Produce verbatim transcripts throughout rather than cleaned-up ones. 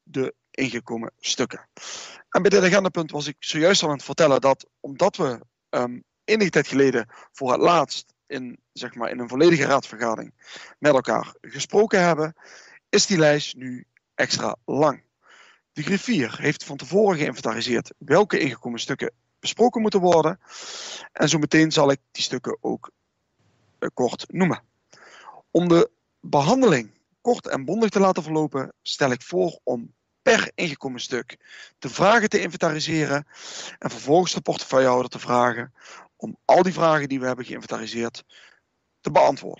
de ingekomen stukken. En bij dit agendapunt was ik zojuist al aan het vertellen dat omdat we um, enige tijd geleden voor het laatst in, zeg maar, in een volledige raadsvergadering met elkaar gesproken hebben, is die lijst nu extra lang. De griffier heeft van tevoren geïnventariseerd welke ingekomen stukken besproken moeten worden. En zo meteen zal ik die stukken ook uh, kort noemen. Om de behandeling kort en bondig te laten verlopen, stel ik voor om per ingekomen stuk de vragen te inventariseren en vervolgens de portefeuillehouder te vragen om al die vragen die we hebben geïnventariseerd te beantwoorden.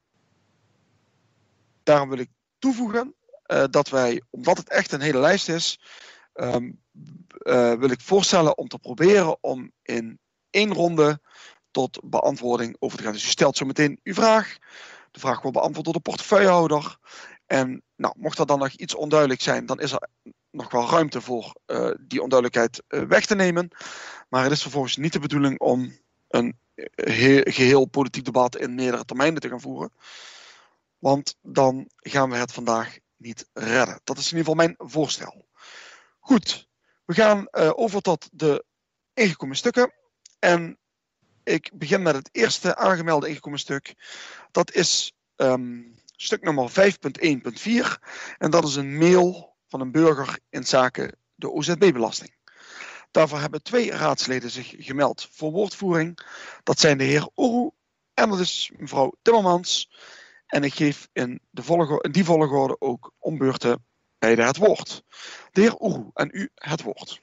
Daarom wil ik toevoegen uh, dat wij, omdat het echt een hele lijst is, um, uh, wil ik voorstellen om te proberen om in één ronde tot beantwoording over te gaan. Dus u stelt zo meteen uw vraag. De vraag wordt beantwoord door de portefeuillehouder. En nou, mocht er dan nog iets onduidelijk zijn, dan is er nog wel ruimte voor uh, die onduidelijkheid uh, weg te nemen. Maar het is vervolgens niet de bedoeling om een he- geheel politiek debat in meerdere termijnen te gaan voeren. Want dan gaan we het vandaag niet redden. Dat is in ieder geval mijn voorstel. Goed, we gaan uh, over tot de ingekomen stukken. En ik begin met het eerste aangemelde ingekomen stuk. Dat is um, stuk nummer vijf punt één punt vier. En dat is een mail van een burger in zaken de O Z B-belasting. Daarvoor hebben twee raadsleden zich gemeld voor woordvoering. Dat zijn de heer Oeroe en dat is mevrouw Timmermans. En ik geef in, de volgorde, in die volgorde ook om beurten beide het woord. De heer Oeroe, en u het woord.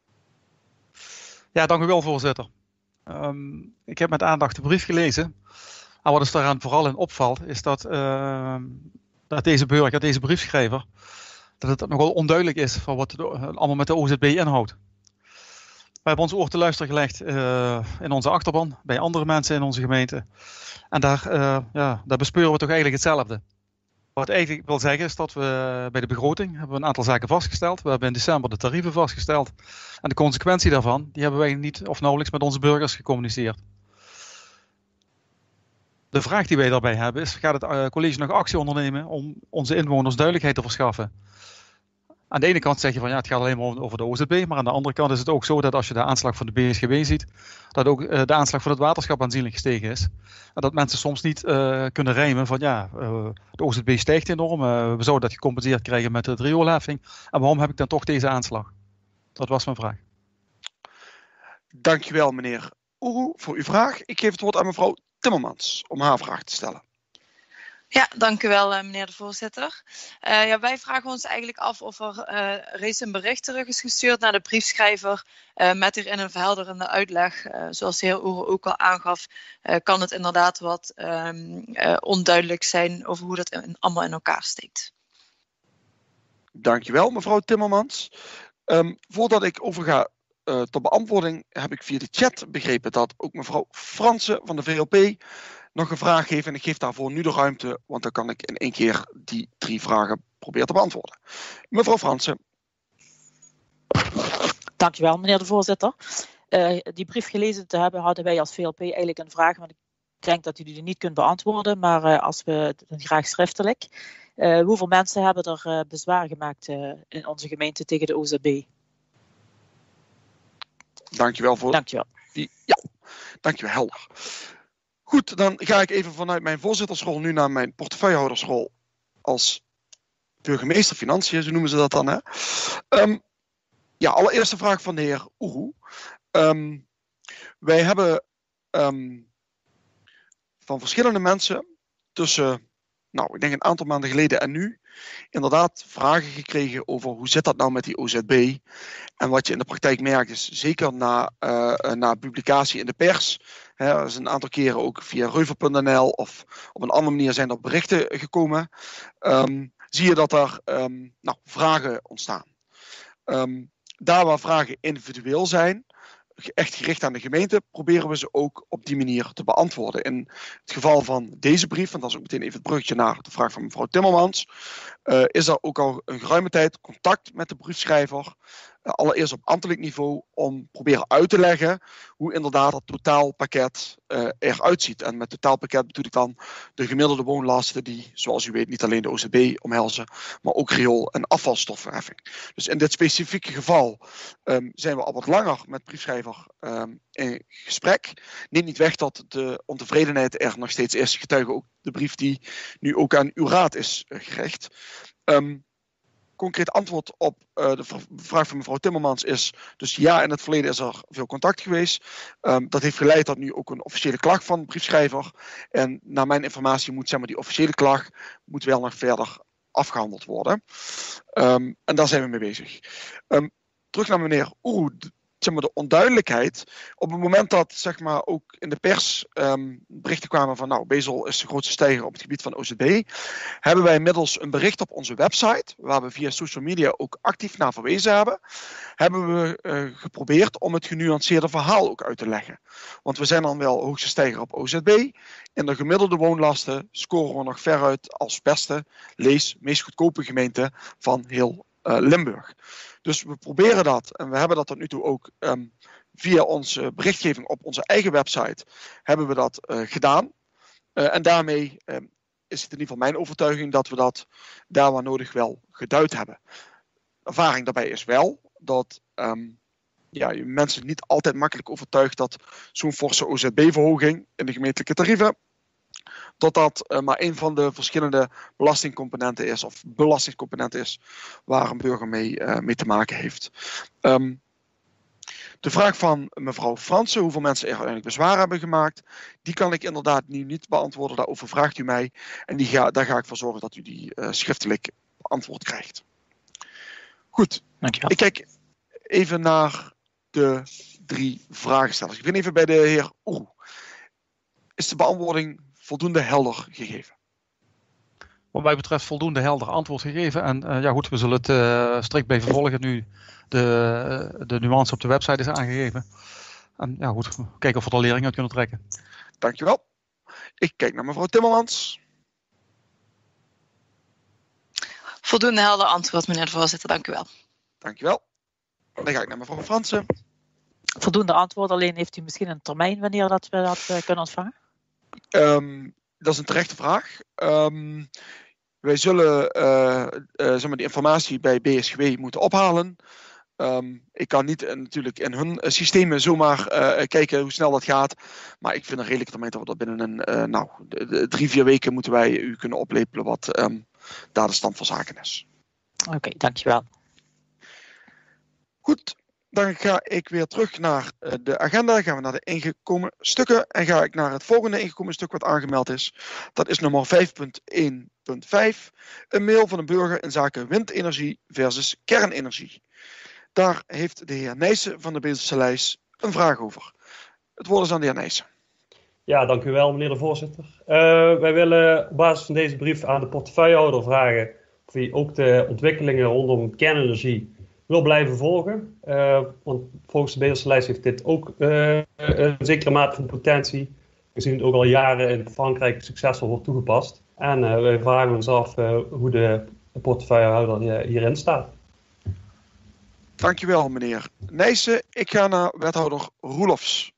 Ja, dank u wel, voorzitter. Um, ik heb met aandacht de brief gelezen. En wat is daaraan vooral in opvalt, is dat, uh, dat deze burger, deze briefschrijver, dat het nogal onduidelijk is van wat het allemaal met de O Z B inhoudt. We hebben ons oor te luisteren gelegd uh, in onze achterban, bij andere mensen in onze gemeente. En daar, uh, ja, daar bespeuren we toch eigenlijk hetzelfde. Wat ik eigenlijk wil zeggen is dat we bij de begroting hebben we een aantal zaken vastgesteld. We hebben in december de tarieven vastgesteld. En de consequentie daarvan, die hebben wij niet of nauwelijks met onze burgers gecommuniceerd. De vraag die wij daarbij hebben is, gaat het uh, college nog actie ondernemen om onze inwoners duidelijkheid te verschaffen? Aan de ene kant zeg je van ja, het gaat alleen maar over de O Z B, maar aan de andere kant is het ook zo dat als je de aanslag van de B S G W ziet, dat ook uh, de aanslag van het waterschap aanzienlijk gestegen is. En dat mensen soms niet uh, kunnen rijmen van ja, uh, de O Z B stijgt enorm, uh, we zouden dat gecompenseerd krijgen met de rioolheffing. En waarom heb ik dan toch deze aanslag? Dat was mijn vraag. Dankjewel meneer Oeroe voor uw vraag. Ik geef het woord aan mevrouw Timmermans om haar vraag te stellen. Ja, dank u wel, meneer de voorzitter. Uh, ja, wij vragen ons eigenlijk af of er uh, reeds een bericht terug is gestuurd naar de briefschrijver uh, met hierin een verhelderende uitleg. Uh, zoals de heer Oeroe ook al aangaf, uh, kan het inderdaad wat um, uh, onduidelijk zijn over hoe dat in, allemaal in elkaar steekt. Dankjewel, mevrouw Timmermans. Um, voordat ik overga uh, tot beantwoording, heb ik via de chat begrepen dat ook mevrouw Fransen van de V L P nog een vraag heeft. En ik geef daarvoor nu de ruimte, want dan kan ik in één keer die drie vragen proberen te beantwoorden. Mevrouw Fransen. Dankjewel, meneer de voorzitter. Uh, die brief gelezen te hebben, hadden wij als V L P eigenlijk een vraag, want ik denk dat u die niet kunt beantwoorden, maar uh, als we dan graag schriftelijk. Uh, hoeveel mensen hebben er uh, bezwaar gemaakt uh, in onze gemeente tegen de O Z B? Dankjewel voor Dankjewel. die. Ja, dankjewel, helder. Goed, dan ga ik even vanuit mijn voorzittersrol nu naar mijn portefeuillehoudersrol als burgemeester Financiën, zo noemen ze dat dan. Hè? Um, ja, allereerst de vraag van de heer Oeroe. Um, wij hebben um, van verschillende mensen tussen, nou, ik denk een aantal maanden geleden en nu, inderdaad vragen gekregen over hoe zit dat nou met die O Z B. En wat je in de praktijk merkt is, zeker na, uh, na publicatie in de pers, hè, er is een aantal keren ook via reuver punt n l of op een andere manier zijn er berichten gekomen, um, zie je dat er um, nou, vragen ontstaan. Um, daar waar vragen individueel zijn, echt gericht aan de gemeente, proberen we ze ook op die manier te beantwoorden. In het geval van deze brief, en dat is ook meteen even het bruggetje naar de vraag van mevrouw Timmermans, uh, is er ook al een geruime tijd contact met de briefschrijver. Uh, allereerst op ambtelijk niveau om proberen uit te leggen hoe inderdaad het totaalpakket uh, eruit ziet. En met totaalpakket bedoel ik dan de gemiddelde woonlasten die, zoals u weet, niet alleen de O Z B omhelzen, maar ook riool- en afvalstoffenheffing. Dus in dit specifieke geval um, zijn we al wat langer met briefschrijver um, in gesprek. Neemt niet weg dat de ontevredenheid er nog steeds is. Getuige ook de brief die nu ook aan uw raad is uh, gericht. Um, concreet antwoord op uh, de vraag van mevrouw Timmermans is dus ja, in het verleden is er veel contact geweest. Um, dat heeft geleid tot nu ook een officiële klacht van de briefschrijver. En naar mijn informatie moet zeg maar, die officiële klacht moet wel nog verder afgehandeld worden. Um, en daar zijn we mee bezig. Um, terug naar meneer Oeroe. Zeg maar, de onduidelijkheid. Op het moment dat zeg maar, ook in de pers um, berichten kwamen van nou, Bezel is de grootste stijger op het gebied van O Z B, hebben wij inmiddels een bericht op onze website, waar we via social media ook actief naar verwezen hebben, hebben we uh, geprobeerd om het genuanceerde verhaal ook uit te leggen. Want we zijn dan wel hoogste stijger op O Z B. In de gemiddelde woonlasten scoren we nog veruit als beste, lees, meest goedkope gemeente van heel uh, Limburg. Dus we proberen dat en we hebben dat tot nu toe ook um, via onze berichtgeving op onze eigen website hebben we dat uh, gedaan. Uh, en daarmee um, is het in ieder geval mijn overtuiging dat we dat daar waar nodig wel geduid hebben. De ervaring daarbij is wel dat um, ja, je mensen niet altijd makkelijk overtuigt dat zo'n forse O Z B-verhoging in de gemeentelijke tarieven, dat dat uh, maar een van de verschillende belastingcomponenten is, of belastingcomponenten is, waar een burger mee, uh, mee te maken heeft. Um, de vraag van mevrouw Fransen, hoeveel mensen er uiteindelijk bezwaar hebben gemaakt, die kan ik inderdaad nu niet beantwoorden. Daarover vraagt u mij en die ga, daar ga ik voor zorgen dat u die uh, schriftelijk beantwoord krijgt. Goed, dankjewel. Ik kijk even naar de drie vragenstellers. Ik begin even bij de heer Oeroe. Is de beantwoording voldoende helder gegeven? Wat mij betreft voldoende helder antwoord gegeven. En uh, ja goed, we zullen het uh, strikt bij vervolgen nu de, uh, de nuance op de website is aangegeven. En ja goed, kijken of we er lering uit kunnen trekken. Dankjewel. Ik kijk naar mevrouw Timmermans. Voldoende helder antwoord, meneer de voorzitter. Dank u wel. Dankjewel. Dan ga ik naar mevrouw Fransen. Voldoende antwoord, alleen heeft u misschien een termijn wanneer dat we dat uh, kunnen ontvangen? Um, dat is een terechte vraag. Um, wij zullen uh, uh, zeg maar, die informatie bij B S G W moeten ophalen. Um, ik kan niet uh, natuurlijk in hun uh, systemen zomaar uh, kijken hoe snel dat gaat. Maar ik vind een redelijke termijn dat we dat binnen een uh, nou, de, de drie, vier weken moeten wij u kunnen oplepelen wat um, daar de stand van zaken is. Oké, okay, dankjewel. Goed. Dan ga ik weer terug naar de agenda. Dan gaan we naar de ingekomen stukken. En ga ik naar het volgende ingekomen stuk wat aangemeld is. Dat is nummer vijf punt één punt vijf. Een mail van een burger in zaken windenergie versus kernenergie. Daar heeft de heer Nijssen van de Bezelse Lijst een vraag over. Het woord is aan de heer Nijssen. Ja, dank u wel, meneer de voorzitter. Uh, wij willen op basis van deze brief aan de portefeuillehouder vragen of hij ook de ontwikkelingen rondom kernenergie wil blijven volgen. Uh, want volgens de Bezelse Lijst heeft dit ook uh, een zekere mate van potentie. We zien het ook al jaren in Frankrijk succesvol wordt toegepast. En uh, wij vragen ons af uh, hoe de portefeuillehouder hierin staat. Dankjewel, meneer Nijssen. Ik ga naar wethouder Roelofs.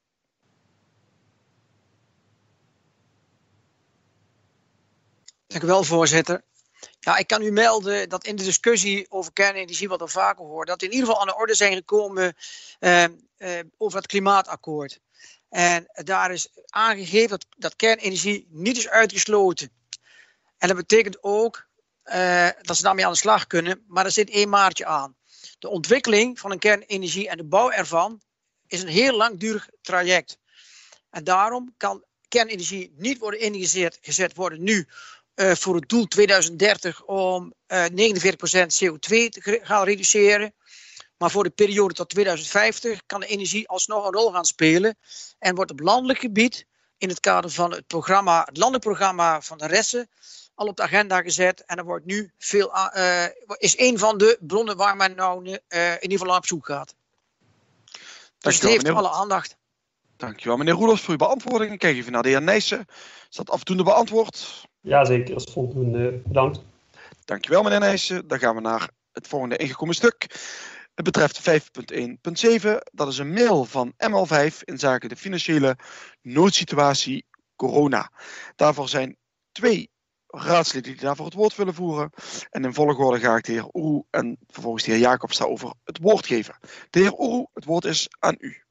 Dank u wel, voorzitter. Ja, ik kan u melden dat in de discussie over kernenergie, wat we vaker horen, dat we in ieder geval aan de orde zijn gekomen uh, uh, over het klimaatakkoord. En daar is aangegeven dat, dat kernenergie niet is uitgesloten. En dat betekent ook uh, dat ze daarmee aan de slag kunnen, maar er zit één maartje aan. De ontwikkeling van een kernenergie en de bouw ervan is een heel langdurig traject. En daarom kan kernenergie niet worden ingezet gezet worden nu uh, voor het doel tweeduizend dertig om uh, negenenveertig procent C O twee te gaan reduceren. Maar voor de periode tot tweeduizend vijftig kan de energie alsnog een rol gaan spelen. En wordt op landelijk gebied in het kader van het, programma, het landelijk programma van de Ressen al op de agenda gezet. En er wordt nu veel, uh, is een van de bronnen waar men nou uh, in ieder geval op zoek gaat. Dus het heeft alle aandacht. Dankjewel, meneer Roelofs, voor uw beantwoording. Ik kijk even naar de heer Nijssen. Is dat afdoende beantwoord? Jazeker, dat is voldoende. Bedankt. Dankjewel meneer Nijssen. Dan gaan we naar het volgende ingekomen stuk. Het betreft vijf punt één punt zeven. Dat is een mail van M L vijf in zaken de financiële noodsituatie corona. Daarvoor zijn twee raadsleden die daarvoor het woord willen voeren. En in volgorde ga ik de heer Oeroe en vervolgens de heer Jacobs daarover het woord geven. De heer Oeroe, het woord is aan u.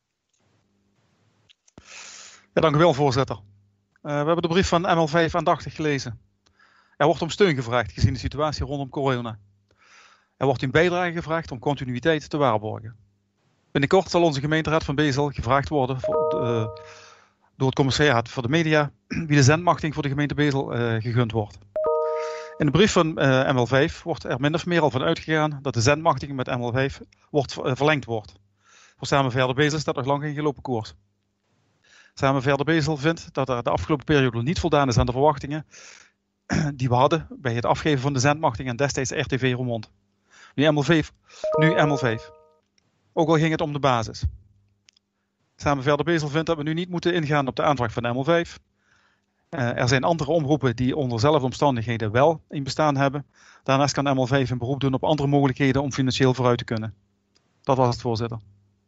Ja, dank u wel, voorzitter. Uh, we hebben de brief van M L vijf aandachtig gelezen. Er wordt om steun gevraagd gezien de situatie rondom corona. Er wordt een bijdrage gevraagd om continuïteit te waarborgen. Binnenkort zal onze gemeenteraad van Bezel gevraagd worden voor de, door het commissariaat voor de media wie de zendmachtiging voor de gemeente Bezel uh, gegund wordt. In de brief van uh, M L vijf wordt er min of meer al van uitgegaan dat de zendmachtiging met M L vijf wordt, uh, verlengd wordt. Voor Samen Verder Bezel staat nog lang geen gelopen koers. Samen Verder Bezel vindt dat er de afgelopen periode niet voldaan is aan de verwachtingen die we hadden bij het afgeven van de zendmachtiging en destijds R T V Roermond. Nu M L vijf. Nu M L vijf. Ook al ging het om de basis. Samen Verder Bezel vindt dat we nu niet moeten ingaan op de aanvraag van M L vijf. Uh, er zijn andere omroepen die onder dezelfde omstandigheden wel een bestaan hebben. Daarnaast kan M L vijf een beroep doen op andere mogelijkheden om financieel vooruit te kunnen. Dat was het, voorzitter.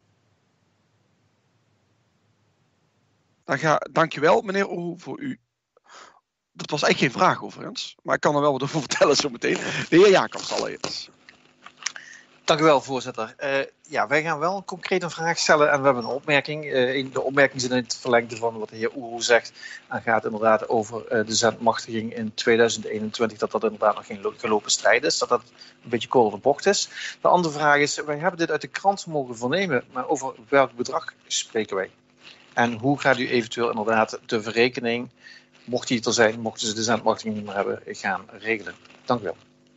Dan ga, dankjewel meneer Oeroe voor u. Dat was eigenlijk geen vraag overigens, maar ik kan er wel wat over vertellen zo meteen. De heer Jacobs allereerst. Dank u wel, voorzitter. Uh, ja, wij gaan wel concreet een vraag stellen en we hebben een opmerking. Uh, de opmerking zit in het verlengde van wat de heer Oeroe zegt. En gaat inderdaad over uh, de zendmachtiging in tweeduizend eenentwintig. Dat dat inderdaad nog geen gelopen strijd is. Dat dat een beetje kort op de bocht is. De andere vraag is, wij hebben dit uit de krant mogen vernemen. Maar over welk bedrag spreken wij? En hoe gaat u eventueel inderdaad de verrekening, mocht die er zijn, mochten ze de zendmachtiging niet meer hebben, gaan regelen? Dank u wel.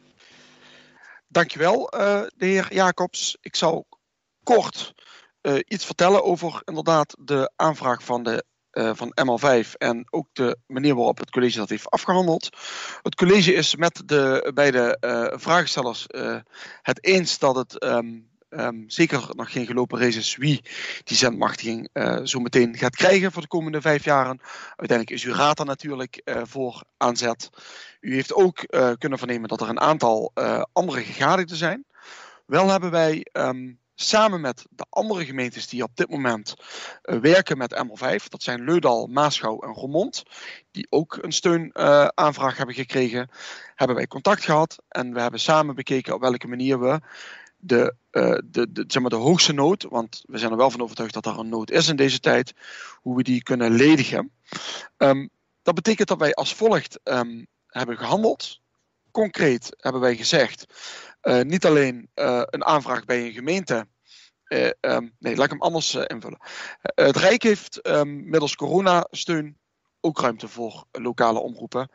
Dankjewel, uh, de heer Jacobs. Ik zal kort uh, iets vertellen over inderdaad de aanvraag van, de, uh, van M L vijf en ook de manier waarop het college dat heeft afgehandeld. Het college is met de beide uh, vraagstellers uh, het eens dat het um, um, zeker nog geen gelopen race is wie die zendmachtiging uh, zo meteen gaat krijgen voor de komende vijf jaren. Uiteindelijk is uw raad er natuurlijk uh, voor aan zet. U heeft ook uh, kunnen vernemen dat er een aantal uh, andere gegadigden zijn. Wel hebben wij um, samen met de andere gemeentes die op dit moment uh, werken met M L vijf, dat zijn Leudal, Maasgouw en Roermond, die ook een steunaanvraag uh, hebben gekregen, hebben wij contact gehad en we hebben samen bekeken op welke manier we de, uh, de, de, zeg maar de hoogste nood, want we zijn er wel van overtuigd dat er een nood is in deze tijd, hoe we die kunnen ledigen. Um, dat betekent dat wij als volgt um, hebben gehandeld. Concreet hebben wij gezegd, uh, niet alleen uh, een aanvraag bij een gemeente. Uh, um, nee, laat ik hem anders uh, invullen. Uh, het Rijk heeft um, middels coronasteun ook ruimte voor lokale omroepen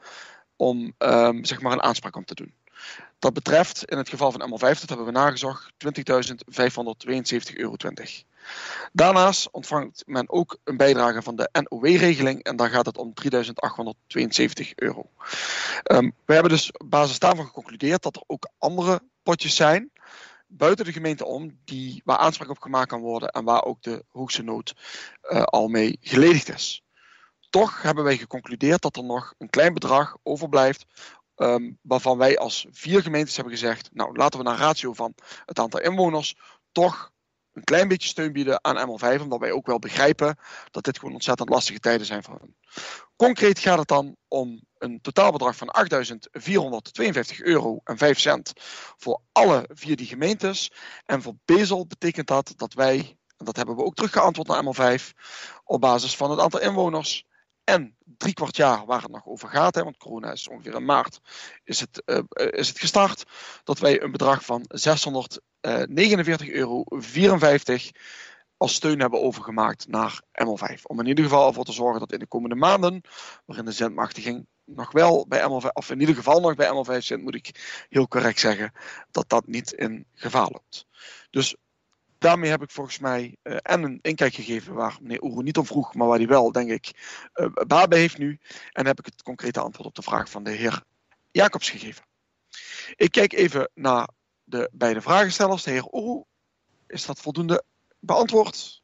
om um, zeg maar een aanspraak om te doen. Dat betreft in het geval van M L vijf, dat hebben we nagezocht, twintigduizend vijfhonderdtweeënzeventig euro twintig. Daarnaast ontvangt men ook een bijdrage van de N O W-regeling en dan gaat het om drieduizend achthonderdtweeënzeventig euro. Um, we hebben dus op basis daarvan geconcludeerd dat er ook andere potjes zijn buiten de gemeente om die, waar aanspraak op gemaakt kan worden en waar ook de hoogste nood uh, al mee geledigd is. Toch hebben wij geconcludeerd dat er nog een klein bedrag overblijft um, waarvan wij als vier gemeentes hebben gezegd, nou laten we naar ratio van het aantal inwoners toch een klein beetje steun bieden aan M L vijf, omdat wij ook wel begrijpen dat dit gewoon ontzettend lastige tijden zijn voor hen. Concreet gaat het dan om een totaalbedrag van achtduizend vierhonderdtweeënvijftig euro en vijf cent voor alle vier die gemeentes. En voor Bezel betekent dat dat wij, en dat hebben we ook teruggeantwoord naar M L vijf, op basis van het aantal inwoners en drie kwart jaar waar het nog over gaat, hè, want corona is ongeveer in maart, is het, uh, is het gestart, dat wij een bedrag van zeshonderdnegenenveertig euro vierenvijftig als steun hebben overgemaakt naar M L vijf. Om in ieder geval ervoor te zorgen dat in de komende maanden, waarin de zendmachtiging nog wel bij M L vijf, of in ieder geval nog bij M L vijf zit, moet ik heel correct zeggen, dat dat niet in gevaar loopt. Dus daarmee heb ik volgens mij uh, en een inkijk gegeven waar meneer Oeroe niet om vroeg, maar waar hij wel, denk ik, uh, baat bij heeft nu. En heb ik het concrete antwoord op de vraag van de heer Jacobs gegeven. Ik kijk even naar de beide vragenstellers. De heer Oeroe, is dat voldoende beantwoord?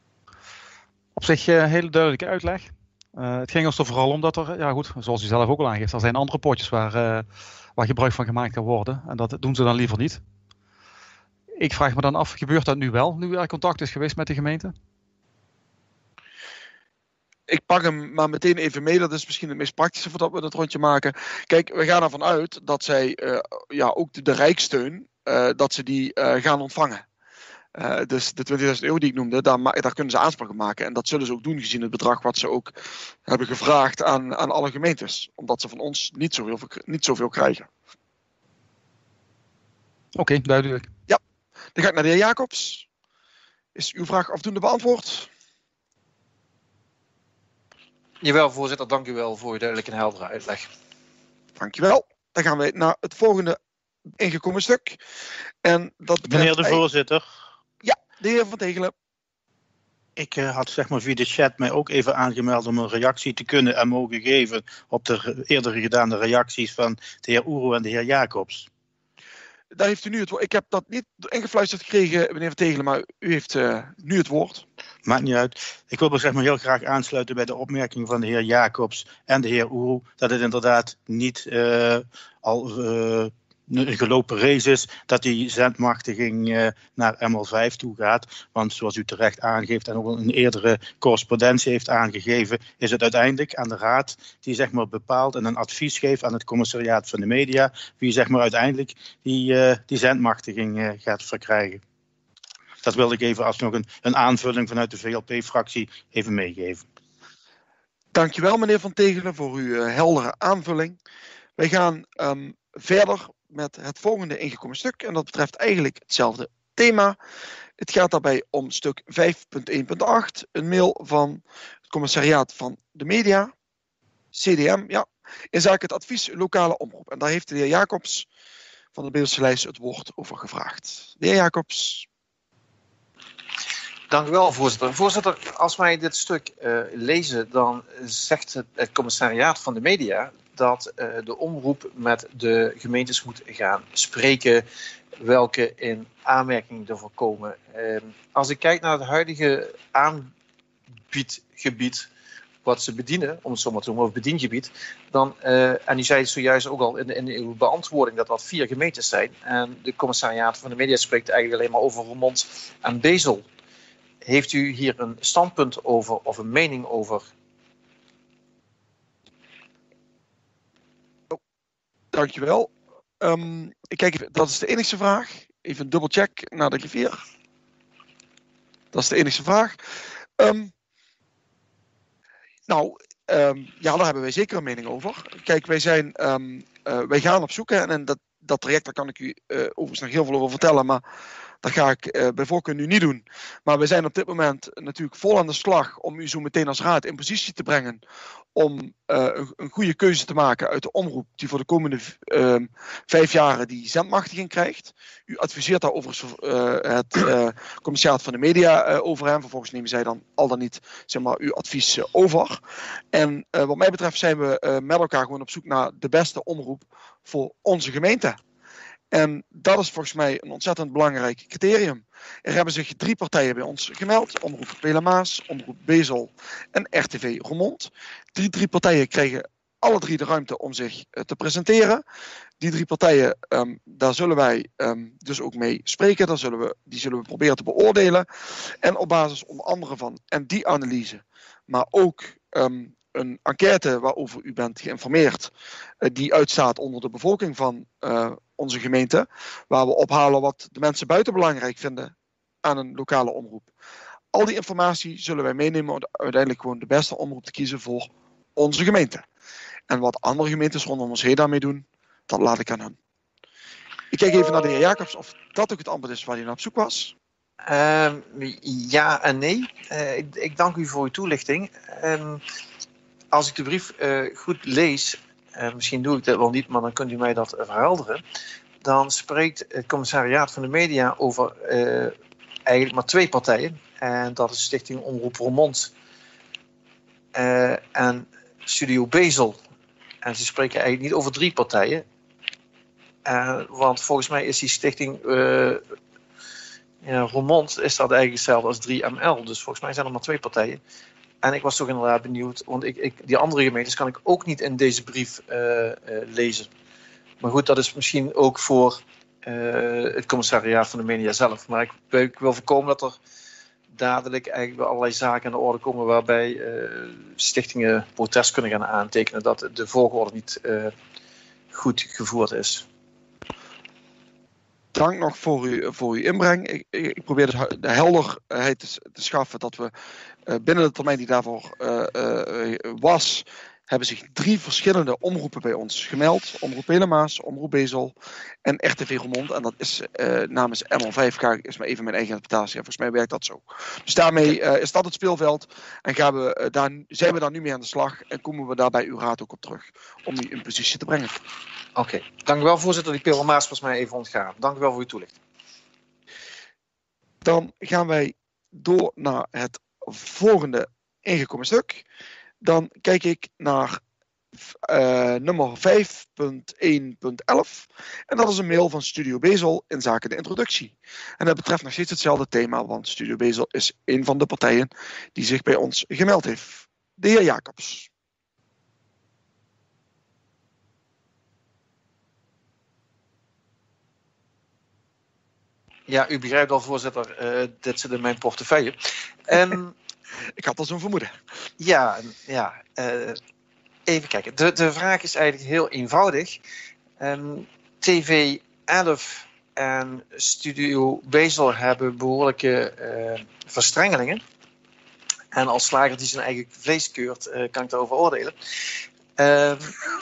Op zich uh, hele duidelijke uitleg. Uh, het ging ons er vooral om dat er, ja goed, zoals u zelf ook al aangeeft, er zijn andere potjes waar, uh, waar gebruik van gemaakt kan worden. En dat doen ze dan liever niet. Ik vraag me dan af, gebeurt dat nu wel, nu er contact is geweest met de gemeente? Ik pak hem maar meteen even mee. Dat is misschien het meest praktische voordat we dat rondje maken. Kijk, we gaan ervan uit dat zij uh, ja, ook de, de rijkssteun, uh, dat ze die uh, gaan ontvangen. Uh, dus de twintigduizend euro die ik noemde, daar, daar kunnen ze aanspraak op maken. En dat zullen ze ook doen gezien het bedrag wat ze ook hebben gevraagd aan, aan alle gemeentes. Omdat ze van ons niet zoveel, niet zoveel krijgen. Oké, okay, duidelijk. Ja, dan ga ik naar de heer Jacobs. Is uw vraag afdoende beantwoord? Jawel, voorzitter, dank u wel voor uw duidelijke en heldere uitleg. Dankjewel. Dan gaan we naar het volgende ingekomen stuk. En dat Meneer de voorzitter. Ja, de heer Van Tegelen. Ik uh, had zeg maar via de chat mij ook even aangemeld om een reactie te kunnen en mogen geven op de eerder gedane reacties van de heer Oero en de heer Jacobs. Daar heeft u nu het woord. Ik heb dat niet ingefluisterd gekregen, meneer Van Tegelen, maar u heeft uh, nu het woord. Maakt niet uit. Ik wil me zeg maar heel graag aansluiten bij de opmerking van de heer Jacobs en de heer Oero, dat het inderdaad niet uh, al uh, een gelopen race is dat die zendmachtiging uh, naar M L vijf toe gaat. Want zoals u terecht aangeeft en ook een eerdere correspondentie heeft aangegeven, is het uiteindelijk aan de raad die zeg maar bepaalt en een advies geeft aan het commissariaat van de media wie zeg maar uiteindelijk die, uh, die zendmachtiging uh, gaat verkrijgen. Dat wilde ik even als nog een, een aanvulling vanuit de V L P-fractie even meegeven. Dankjewel meneer Van Tegelen voor uw uh, heldere aanvulling. Wij gaan um, verder met het volgende ingekomen stuk. En dat betreft eigenlijk hetzelfde thema. Het gaat daarbij om stuk vijf punt één punt acht. Een mail van het commissariaat van de media. C D M, ja. In zaken het advies lokale omroep. En daar heeft de heer Jacobs van de Beelse lijst het woord over gevraagd. De heer Jacobs. Dank u wel, voorzitter. Voorzitter, als wij dit stuk uh, lezen, dan zegt het, het commissariaat van de media dat uh, de omroep met de gemeentes moet gaan spreken welke in aanmerking ervoor komen. Uh, als ik kijk naar het huidige aanbiedgebied wat ze bedienen, om het zo maar te noemen, of bediengebied, dan, uh, en u zei zojuist ook al in, in uw beantwoording dat dat vier gemeentes zijn. En de commissariaat van de media spreekt eigenlijk alleen maar over Roermond en Bezel. Heeft u hier een standpunt over of een mening over? Oh, dankjewel. Um, ik kijk even, dat is de enige vraag. Even een dubbelcheck naar de griffier. Dat is de enige vraag. Um, nou, um, ja, daar hebben wij zeker een mening over. Kijk, wij zijn, um, uh, wij gaan op zoek en, en dat, dat traject, daar kan ik u uh, overigens nog heel veel over vertellen, maar dat ga ik uh, bij voorkeur nu niet doen. Maar we zijn op dit moment natuurlijk vol aan de slag om u zo meteen als raad in positie te brengen om uh, een, een goede keuze te maken uit de omroep die voor de komende uh, vijf jaren die zendmachtiging krijgt. U adviseert daar overigens uh, het uh, commissariaat van de media uh, over en vervolgens nemen zij dan al dan niet zeg maar, uw advies uh, over. En uh, wat mij betreft zijn we uh, met elkaar gewoon op zoek naar de beste omroep voor onze gemeente. En dat is volgens mij een ontzettend belangrijk criterium. Er hebben zich drie partijen bij ons gemeld. Omroep Pelemaas, Omroep Bezel en R T V Roermond. Die drie partijen kregen alle drie de ruimte om zich uh, te presenteren. Die drie partijen, um, daar zullen wij um, dus ook mee spreken. Daar zullen we, die zullen we proberen te beoordelen. En op basis onder andere van en die analyse, maar ook um, een enquête waarover u bent geïnformeerd, uh, die uitstaat onder de bevolking van uh, onze gemeente, waar we ophalen wat de mensen buiten belangrijk vinden aan een lokale omroep. Al die informatie zullen wij meenemen om uiteindelijk gewoon de beste omroep te kiezen voor onze gemeente. En wat andere gemeentes rondom ons heen daarmee doen, dat laat ik aan hen. Ik kijk even naar de heer Jacobs of dat ook het antwoord is waar hij naar op zoek was. Uh, ja en nee. Uh, ik, ik dank u voor uw toelichting. Uh, als ik de brief uh, goed lees, uh, misschien doe ik dat wel niet, maar dan kunt u mij dat uh, verhelderen. Dan spreekt het commissariaat van de media over uh, eigenlijk maar twee partijen. En dat is Stichting Omroep Roermond uh, en Studio Bezel. En ze spreken eigenlijk niet over drie partijen. Uh, want volgens mij is die stichting uh, ja, Roermond is dat eigenlijk hetzelfde als drie M L. Dus volgens mij zijn er maar twee partijen. En ik was toch inderdaad benieuwd, want ik, ik, die andere gemeentes kan ik ook niet in deze brief uh, uh, lezen. Maar goed, dat is misschien ook voor uh, het commissariaat van de media zelf. Maar ik, ik wil voorkomen dat er dadelijk eigenlijk wel allerlei zaken aan de orde komen waarbij uh, stichtingen protest kunnen gaan aantekenen dat de volgorde niet uh, goed gevoerd is. Dank nog voor, u, voor uw inbreng. Ik, ik probeer de, de helderheid te, te schaffen dat we uh, binnen de termijn die daarvoor uh, uh, was, hebben zich drie verschillende omroepen bij ons gemeld. Omroep Helemaas, Omroep Bezel en R T V Roermond. En dat is uh, namens M L vijf, is maar even mijn eigen interpretatie. Volgens mij werkt dat zo. Dus daarmee uh, is dat het speelveld. En gaan we, uh, daar, zijn we daar nu mee aan de slag. En komen we daar bij uw raad ook op terug. Om u in positie te brengen. Oké, okay. Dank u wel voorzitter. Die P L Maas was mij even ontgaan. Dank u wel voor uw toelichting. Dan gaan wij door naar het volgende ingekomen stuk. Dan kijk ik naar uh, nummer vijf punt één punt elf. En dat is een mail van Studio Bezel in zaken de introductie. En dat betreft nog steeds hetzelfde thema, want Studio Bezel is een van de partijen die zich bij ons gemeld heeft. De heer Jacobs. Ja, u begrijpt al, voorzitter, uh, dit zit in mijn portefeuille. Um, Ik had al zo'n vermoeden. Ja, ja uh, even kijken. De, de vraag is eigenlijk heel eenvoudig. Um, T V elf en Studio Bezel hebben behoorlijke uh, verstrengelingen. En als slager die zijn eigen vlees keurt, uh, kan ik daarover oordelen. Uh,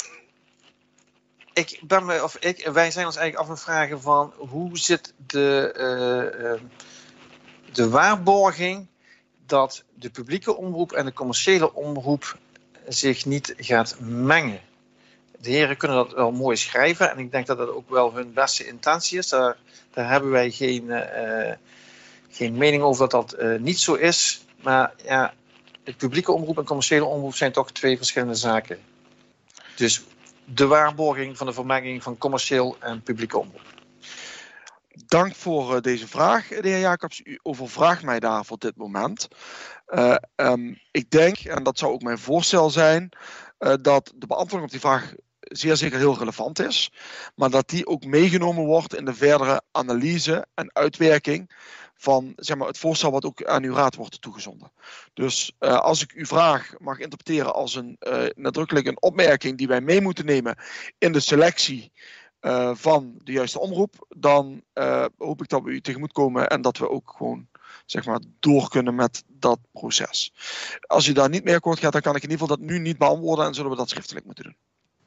ik ben me, of ik, wij zijn ons eigenlijk af aan het vragen van hoe zit de, uh, uh, de waarborging dat de publieke omroep en de commerciële omroep zich niet gaat mengen. De heren kunnen dat wel mooi schrijven en ik denk dat dat ook wel hun beste intentie is. Daar, daar hebben wij geen, uh, geen mening over dat dat uh, niet zo is. Maar ja, het publieke omroep en commerciële omroep zijn toch twee verschillende zaken. Dus de waarborging van de vermenging van commercieel en publieke omroep. Dank voor uh, deze vraag, de heer Jacobs. U overvraagt mij daar voor dit moment. Uh, um, ik denk, en dat zou ook mijn voorstel zijn, uh, dat de beantwoording op die vraag zeer zeker heel relevant is, maar dat die ook meegenomen wordt in de verdere analyse en uitwerking van zeg maar, het voorstel wat ook aan uw raad wordt toegezonden. Dus uh, als ik uw vraag mag interpreteren als een uh, nadrukkelijk een opmerking die wij mee moeten nemen in de selectie Uh, van de juiste omroep, dan uh, hoop ik dat we u tegemoet komen en dat we ook gewoon zeg maar, door kunnen met dat proces. Als u daar niet mee akkoord gaat, dan kan ik in ieder geval dat nu niet beantwoorden en zullen we dat schriftelijk moeten doen.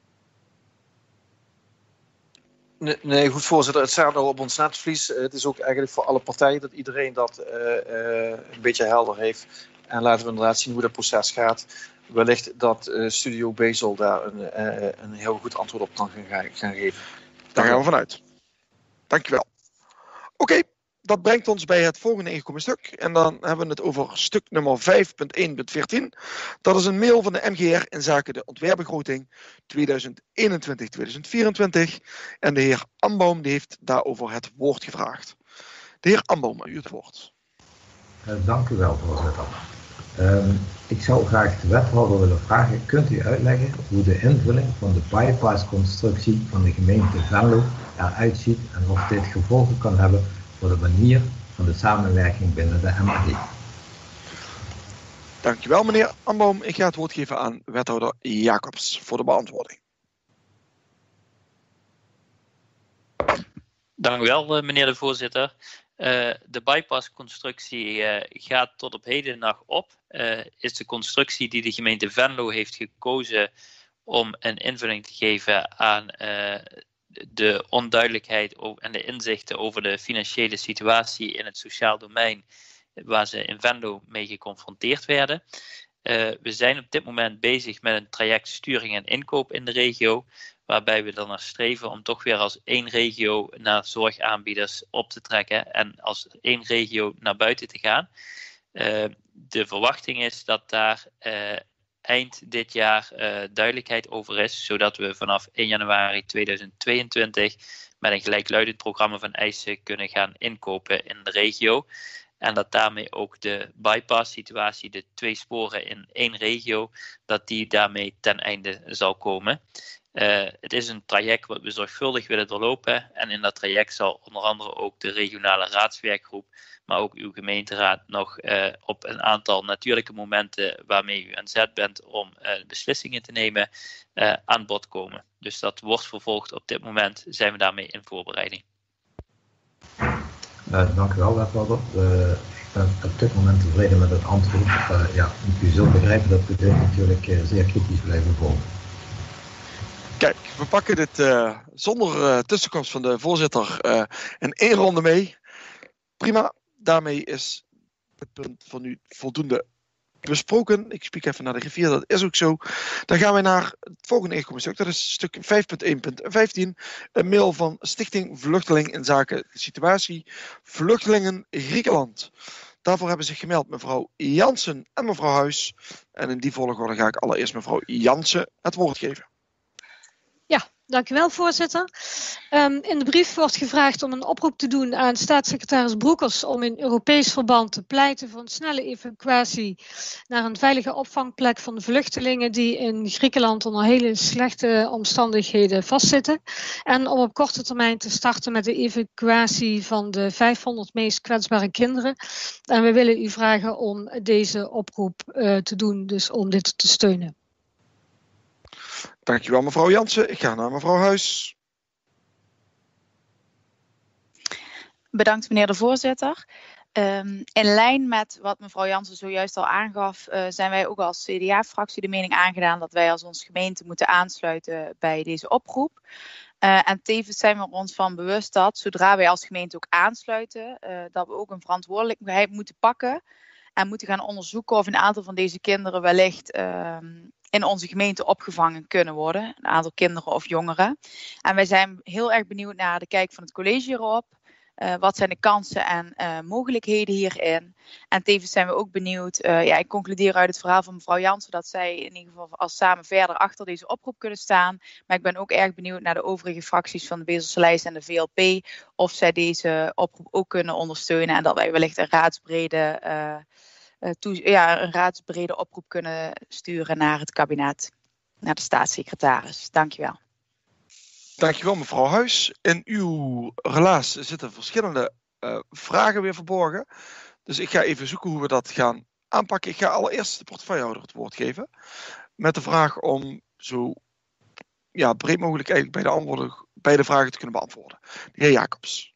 Nee, nee goed voorzitter, het staat nou op ons netvlies. Het is ook eigenlijk voor alle partijen dat iedereen dat uh, uh, een beetje helder heeft. En laten we inderdaad zien hoe dat proces gaat. Wellicht dat uh, Studio Bezel daar een, uh, een heel goed antwoord op kan gaan, gaan geven. Daar gaan we vanuit. Dankjewel. Oké, okay, dat brengt ons bij het volgende ingekomen stuk. En dan hebben we het over stuk nummer vijf punt één punt veertien. Dat is een mail van de M G R in zaken de ontwerpbegroting tweeduizend eenentwintig tweeduizend vierentwintig. En de heer Ambaum die heeft daarover het woord gevraagd. De heer Ambaum, u het woord. Uh, dank u wel, voorzitter. Um, ik zou graag de wethouder willen vragen, kunt u uitleggen hoe de invulling van de bypassconstructie van de gemeente Venlo eruit ziet en of dit gevolgen kan hebben voor de manier van de samenwerking binnen de M R D? Dankjewel meneer Ambaum. Ik ga het woord geven aan wethouder Jacobs voor de beantwoording. Dank u wel meneer de voorzitter. Uh, de bypassconstructie uh, gaat tot op heden nog op. Uh, is de constructie die de gemeente Venlo heeft gekozen om een invulling te geven aan uh, de onduidelijkheid en de inzichten over de financiële situatie in het sociaal domein waar ze in Venlo mee geconfronteerd werden. Uh, we zijn op dit moment bezig met een traject sturing en inkoop in de regio, waarbij we dan naar streven om toch weer als één regio naar zorgaanbieders op te trekken en als één regio naar buiten te gaan. Uh, de verwachting is dat daar uh, eind dit jaar uh, duidelijkheid over is, zodat we vanaf één januari tweeduizend tweeëntwintig met een gelijkluidend programma van eisen kunnen gaan inkopen in de regio. En dat daarmee ook de bypass-situatie, de twee sporen in één regio, dat die daarmee ten einde zal komen. Uh, het is een traject wat we zorgvuldig willen doorlopen. En in dat traject zal onder andere ook de regionale raadswerkgroep, maar ook uw gemeenteraad nog uh, op een aantal natuurlijke momenten waarmee u aan zet bent om uh, beslissingen te nemen, uh, aan bod komen. Dus dat wordt vervolgd. Op dit moment zijn we daarmee in voorbereiding. Uh, dank u wel, wethouder. Uh, ik ben op dit moment tevreden met het antwoord. Uh, ja, u zult begrijpen dat we dit natuurlijk uh, zeer kritisch blijven volgen. Kijk, we pakken dit uh, zonder uh, tussenkomst van de voorzitter uh, in één ronde mee. Prima, daarmee is het punt van nu voldoende besproken. Ik spreek even naar de griffier, dat is ook zo. Dan gaan we naar het volgende inkomenstuk. Dat is stuk vijf punt één punt vijftien. Een mail van Stichting Vluchteling in zaken de situatie Vluchtelingen Griekenland. Daarvoor hebben zich gemeld mevrouw Jansen en mevrouw Huis. En in die volgorde ga ik allereerst mevrouw Jansen het woord geven. Ja, dank u wel, voorzitter. Um, in de brief wordt gevraagd om een oproep te doen aan staatssecretaris Broekers om in Europees verband te pleiten voor een snelle evacuatie naar een veilige opvangplek van de vluchtelingen die in Griekenland onder hele slechte omstandigheden vastzitten. En om op korte termijn te starten met de evacuatie van de vijfhonderd meest kwetsbare kinderen. En we willen u vragen om deze oproep uh, te doen, dus om dit te steunen. Dankjewel mevrouw Jansen. Ik ga naar mevrouw Huis. Bedankt meneer de voorzitter. Um, in lijn met wat mevrouw Jansen zojuist al aangaf, uh, zijn wij ook als C D A-fractie de mening aangedaan dat wij als onze gemeente moeten aansluiten bij deze oproep. Uh, en tevens zijn we er ons van bewust dat zodra wij als gemeente ook aansluiten, uh, dat we ook een verantwoordelijkheid moeten pakken en moeten gaan onderzoeken of een aantal van deze kinderen wellicht uh, in onze gemeente opgevangen kunnen worden. Een aantal kinderen of jongeren. En wij zijn heel erg benieuwd naar de kijk van het college hierop. Uh, wat zijn de kansen en uh, mogelijkheden hierin? En tevens zijn we ook benieuwd. Uh, ja, ik concludeer uit het verhaal van mevrouw Jansen dat zij in ieder geval als samen verder achter deze oproep kunnen staan. Maar ik ben ook erg benieuwd naar de overige fracties van de Bezelse lijst en de V L P. Of zij deze oproep ook kunnen ondersteunen. En dat wij wellicht een raadsbrede, uh, uh, toe, ja, een raadsbrede oproep kunnen sturen naar het kabinet. Naar de staatssecretaris. Dankjewel. Dankjewel mevrouw Huis. In uw relaas zitten verschillende uh, vragen weer verborgen. Dus ik ga even zoeken hoe we dat gaan aanpakken. Ik ga allereerst de portefeuillehouder het woord geven. Met de vraag om zo ja, breed mogelijk eigenlijk bij de, antwoorden, bij de vragen te kunnen beantwoorden. De heer Jacobs.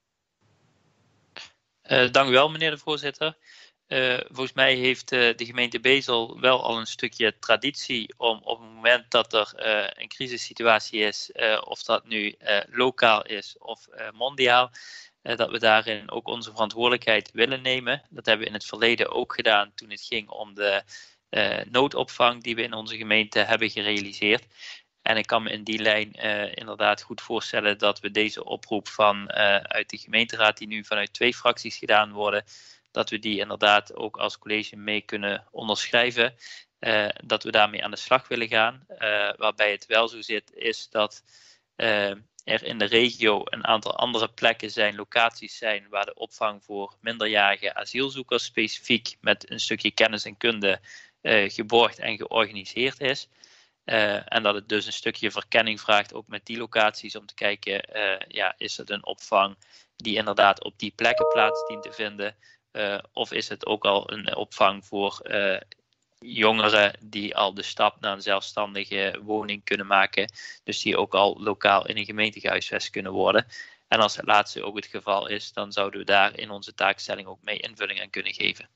Uh, dank u wel meneer de voorzitter. Uh, volgens mij heeft uh, de gemeente Bezel wel al een stukje traditie om op het moment dat er uh, een crisissituatie is, uh, of dat nu uh, lokaal is of uh, mondiaal, uh, dat we daarin ook onze verantwoordelijkheid willen nemen. Dat hebben we in het verleden ook gedaan toen het ging om de uh, noodopvang die we in onze gemeente hebben gerealiseerd. En ik kan me in die lijn uh, inderdaad goed voorstellen dat we deze oproep van uh, uit de gemeenteraad, die nu vanuit twee fracties gedaan worden, dat we die inderdaad ook als college mee kunnen onderschrijven. Uh, dat we daarmee aan de slag willen gaan. Uh, waarbij het wel zo zit is dat uh, er in de regio een aantal andere plekken zijn, locaties zijn, waar de opvang voor minderjarige asielzoekers specifiek met een stukje kennis en kunde uh, geborgd en georganiseerd is. Uh, en dat het dus een stukje verkenning vraagt ook met die locaties om te kijken, uh, ja, is het een opvang die inderdaad op die plekken plaats dient te vinden. Uh, of is het ook al een opvang voor uh, jongeren die al de stap naar een zelfstandige woning kunnen maken. Dus die ook al lokaal in een gemeente gehuisvest kunnen worden. En als het laatste ook het geval is, dan zouden we daar in onze taakstelling ook mee invulling aan kunnen geven.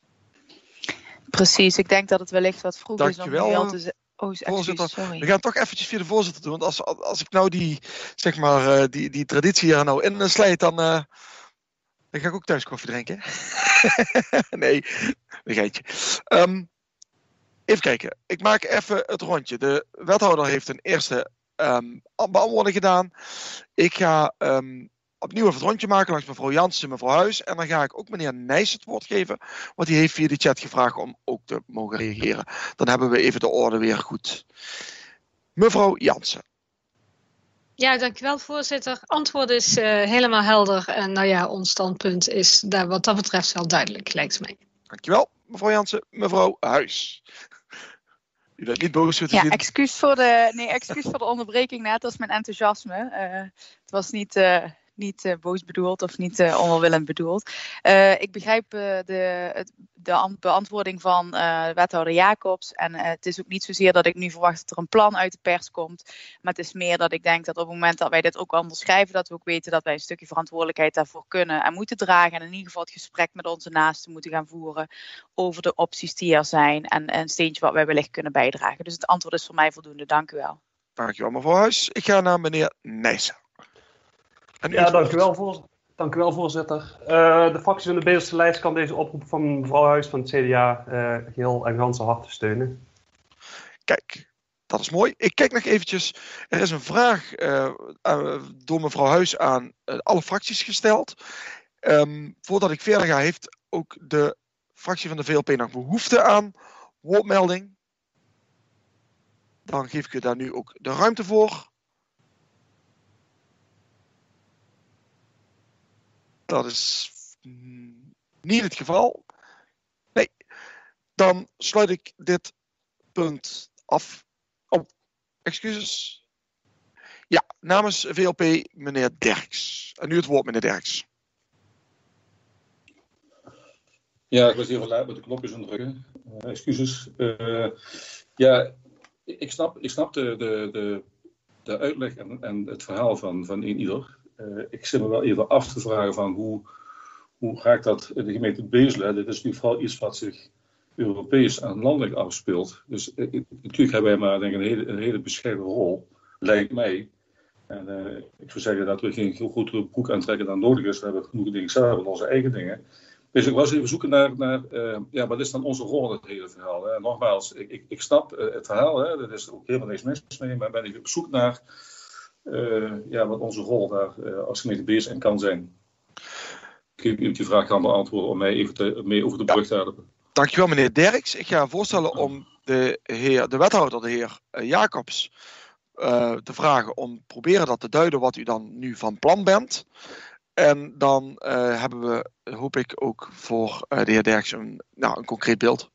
Precies, ik denk dat het wellicht wat vroeg Dank is om je wel, nu al te zeggen. Oh, voorzitter. sorry. We gaan toch eventjes via de voorzitter doen. Want als, als ik nou die, zeg maar, uh, die, die traditie hier nou in uh, slijt, dan... Uh, Dan ga ik ook thuis koffie drinken. Nee, een geintje. Um, even kijken. Ik maak even het rondje. De wethouder heeft een eerste um, beantwoording gedaan. Ik ga um, opnieuw even het rondje maken langs mevrouw Jansen en mevrouw Huis. En dan ga ik ook meneer Nijs het woord geven. Want die heeft via de chat gevraagd om ook te mogen reageren. Dan hebben we even de orde weer goed. Mevrouw Jansen. Ja, dankjewel voorzitter. Antwoord is uh, helemaal helder. En nou ja, ons standpunt is daar wat dat betreft wel duidelijk, lijkt mij. Dankjewel, mevrouw Jansen. Mevrouw Huis. U bent niet boos zo te ja, zien. Excuus voor de, nee, excuus voor de onderbreking net. Dat is mijn enthousiasme. Uh, het was niet... Uh, Niet uh, boos bedoeld of niet uh, onwillend bedoeld. Uh, ik begrijp uh, de, de beantwoording van uh, wethouder Jacobs. En uh, het is ook niet zozeer dat ik nu verwacht dat er een plan uit de pers komt. Maar het is meer dat ik denk dat op het moment dat wij dit ook onderschrijven, dat we ook weten dat wij een stukje verantwoordelijkheid daarvoor kunnen en moeten dragen. En in ieder geval het gesprek met onze naasten moeten gaan voeren over de opties die er zijn. En, en een steentje wat wij wellicht kunnen bijdragen. Dus het antwoord is voor mij voldoende. Dank u wel. Dank u wel, mevrouw Huis. Ik ga naar meneer Nijssen. Ja, dank u wel, voor, dank u wel voorzitter. Uh, de fractie van de Beelse lijst kan deze oproep van mevrouw Huis van het C D A uh, heel en ganse harte steunen. Kijk, dat is mooi. Ik kijk nog eventjes. Er is een vraag uh, uh, door mevrouw Huis aan uh, alle fracties gesteld. Um, voordat ik verder ga, heeft ook de fractie van de V L P nog behoefte aan woordmelding. Dan geef ik u daar nu ook de ruimte voor. Dat is niet het geval. Nee. Dan sluit ik dit punt af. Oh, excuses. Ja, namens V L P meneer Derks. En nu het woord meneer Derks. Ja, ik was even laat met de knopjes aan drukken. Uh, excuses. Uh, ja, ik snap, ik snap de, de, de, de uitleg en, en het verhaal van, van een ieder. Uh, ik zit me wel even af te vragen van hoe, hoe raakt dat de gemeente Beeselen. Dit is nu vooral iets wat zich Europees en landelijk afspeelt. Dus uh, natuurlijk hebben wij maar denk ik, een, hele, een hele bescheiden rol, lijkt mij. En uh, ik zou zeggen dat we geen heel grotere broek aantrekken dan nodig is. We hebben genoeg dingen zelf met onze eigen dingen. Dus ik was even zoeken naar, naar uh, ja, wat is dan onze rol in het hele verhaal. Hè? Nogmaals, ik, ik, ik snap uh, het verhaal, hè? Er is ook helemaal niks mis mee, maar ben ik op zoek naar uh, ja, wat onze rol daar uh, als gemeente Beeselen kan zijn. Ik heb u die vraag kan beantwoorden om mij even te, mee over de brug te helpen. Dankjewel meneer Derks. Ik ga voorstellen om de, heer, de wethouder, de heer uh, Jacobs, uh, te vragen om proberen dat te duiden wat u dan nu van plan bent. En dan uh, hebben we, hoop ik, ook voor uh, de heer Derks een, nou, een concreet beeld.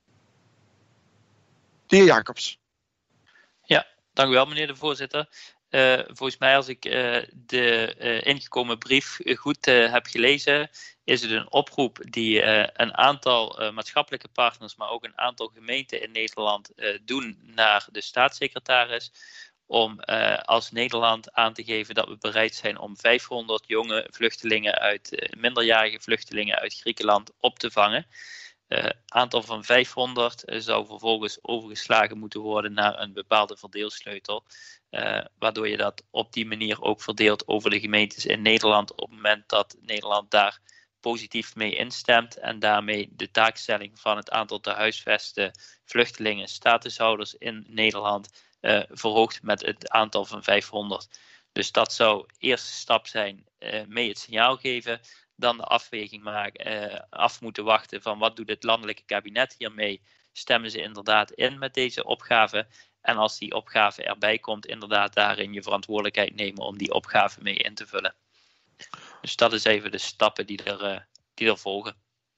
De heer Jacobs. Ja, dank u wel, meneer de voorzitter. Uh, volgens mij, als ik uh, de uh, ingekomen brief goed uh, heb gelezen, is het een oproep die uh, een aantal uh, maatschappelijke partners, maar ook een aantal gemeenten in Nederland uh, doen naar de staatssecretaris. Om uh, als Nederland aan te geven dat we bereid zijn om vijfhonderd jonge vluchtelingen uit, uh, minderjarige vluchtelingen uit Griekenland op te vangen. Het uh, aantal van vijfhonderd uh, zou vervolgens overgeslagen moeten worden naar een bepaalde verdeelsleutel. Uh, waardoor je dat op die manier ook verdeelt over de gemeentes in Nederland op het moment dat Nederland daar positief mee instemt en daarmee de taakstelling van het aantal te huisvesten vluchtelingen, statushouders in Nederland Uh, verhoogd met het aantal van vijfhonderd. Dus dat zou de eerste stap zijn, uh, mee het signaal geven. Dan de afweging maken, uh, af moeten wachten van wat doet het landelijke kabinet hiermee. Stemmen ze inderdaad in met deze opgave? En als die opgave erbij komt, inderdaad daarin je verantwoordelijkheid nemen om die opgave mee in te vullen. Dus dat is even de stappen die er, uh, die er volgen.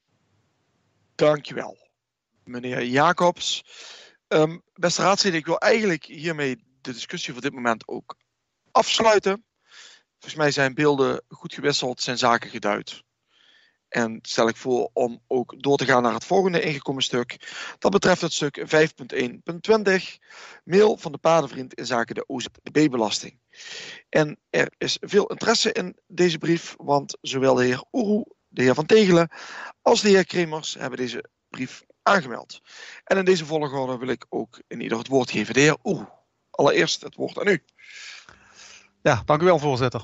Dankjewel, meneer Jacobs. Um, beste raadsleden, ik wil eigenlijk hiermee de discussie voor dit moment ook afsluiten. Volgens mij zijn beelden goed gewisseld, zijn zaken geduid. En stel ik voor om ook door te gaan naar het volgende ingekomen stuk. Dat betreft het stuk vijf punt één punt twintig. Mail van de paardenvriend in zaken de O Z B belasting. En er is veel interesse in deze brief, want zowel de heer Oeroe, de heer Van Tegelen als de heer Kremers hebben deze brief aangemeld. En in deze volgorde wil ik ook in ieder het woord geven. De heer Oeroe, allereerst het woord aan u. Ja, dank u wel, voorzitter.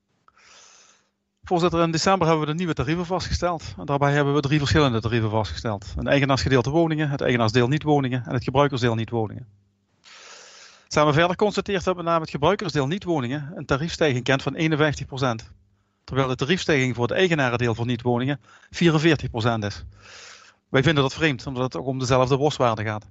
Voorzitter, in december hebben we de nieuwe tarieven vastgesteld. En daarbij hebben we drie verschillende tarieven vastgesteld. Een eigenaarsgedeelte woningen, het eigenaarsdeel niet-woningen en het gebruikersdeel niet-woningen. Zijn we verder geconstateerd hebben we namelijk het gebruikersdeel niet-woningen een tariefstijging kent van eenenvijftig procent. Terwijl de tariefstijging voor het eigenarendeel voor niet-woningen vierenveertig procent is. Wij vinden dat vreemd, omdat het ook om dezelfde boswaarde gaat.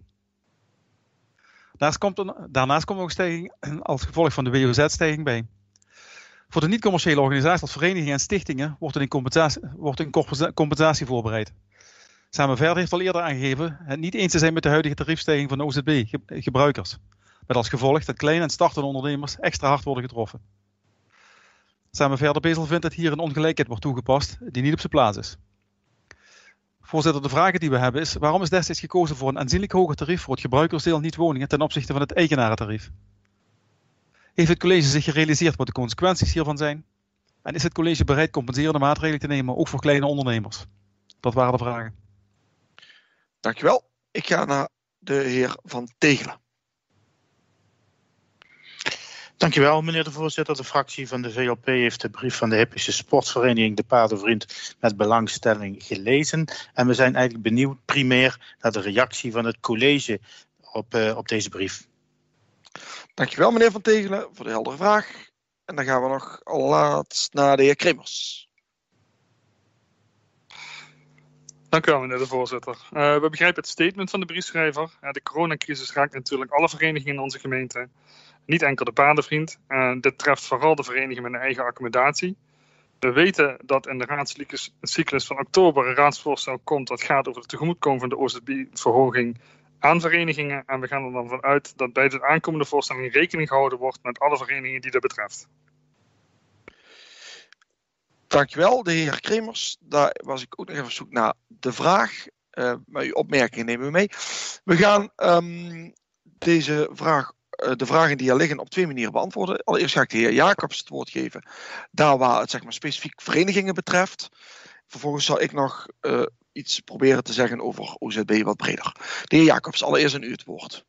Daarnaast komt, een, daarnaast komt ook een stijging als gevolg van de W O Z-stijging bij. Voor de niet-commerciële organisaties als verenigingen en stichtingen wordt een compensatie, wordt een compensatie voorbereid. Samen verder heeft al eerder aangegeven het niet eens te zijn met de huidige tariefstijging van de O Z B-gebruikers. Met als gevolg dat kleine en startende ondernemers extra hard worden getroffen. Samen verder Bezel vindt dat hier een ongelijkheid wordt toegepast die niet op zijn plaats is. Voorzitter, de vraag die we hebben is, waarom is destijds gekozen voor een aanzienlijk hoger tarief voor het gebruikersdeel niet-woningen ten opzichte van het eigenarentarief? Heeft het college zich gerealiseerd wat de consequenties hiervan zijn? En is het college bereid compenserende maatregelen te nemen, ook voor kleine ondernemers? Dat waren de vragen. Dankjewel. Ik ga naar de heer Van Tegelen. Dankjewel, meneer de voorzitter. De fractie van de V L P heeft de brief van de Hippische Sportvereniging De Paardenvriend met belangstelling gelezen. En we zijn eigenlijk benieuwd primair naar de reactie van het college op, uh, op deze brief. Dankjewel, meneer Van Tegelen, voor de heldere vraag. En dan gaan we nog laatst naar de heer Kremers. Dank u wel, meneer de voorzitter. Uh, we begrijpen het statement van de briefschrijver. Uh, de coronacrisis raakt natuurlijk alle verenigingen in onze gemeente. Niet enkel de Paardenvriend. Uh, dit treft vooral de verenigingen met een eigen accommodatie. We weten dat in de raadscyclus van oktober een raadsvoorstel komt dat gaat over de tegemoetkoming van de O Z B-verhoging aan verenigingen. En we gaan er dan vanuit dat bij de aankomende voorstelling rekening gehouden wordt met alle verenigingen die dat betreft. Dankjewel, de heer Kremers. Daar was ik ook nog even op zoek naar de vraag. Uh, maar uw opmerkingen nemen we mee. We gaan um, deze vraag, uh, de vragen die er liggen op twee manieren beantwoorden. Allereerst ga ik de heer Jacobs het woord geven. Daar waar het zeg maar, specifiek verenigingen betreft. Vervolgens zal ik nog uh, iets proberen te zeggen over O Z B wat breder. De heer Jacobs, allereerst aan u het woord.